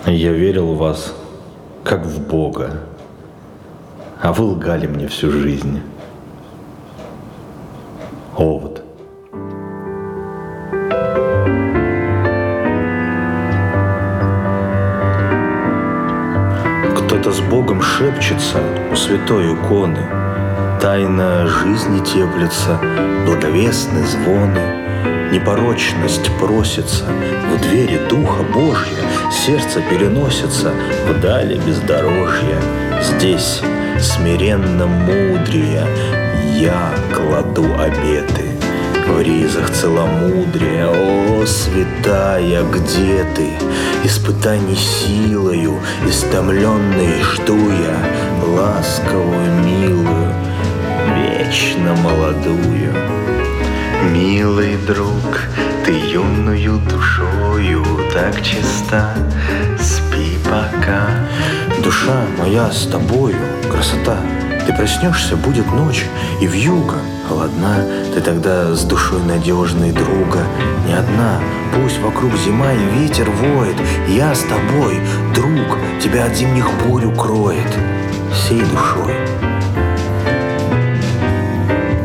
Я верил в вас, как в Бога, а вы лгали мне всю жизнь. Овод. Кто-то с Богом шепчется у святой иконы, тайна жизни теплится, благовестны звоны. Непорочность просится, в двери Духа Божья сердце переносится вдали бездорожья. Здесь смиренно мудрия я кладу обеты. В ризах целомудрия, о, святая, где ты? Испытаний силою, истомленной жду я ласковую, милую, вечно молодую. Милый друг, ты юною душою так чиста, спи пока. Душа моя с тобою, красота. Ты проснешься, будет ночь, и вьюга холодна. Ты тогда с душой надежной друга не одна. Пусть вокруг зима и ветер воет, я с тобой, друг, тебя от зимних бурь укроет. Всей душой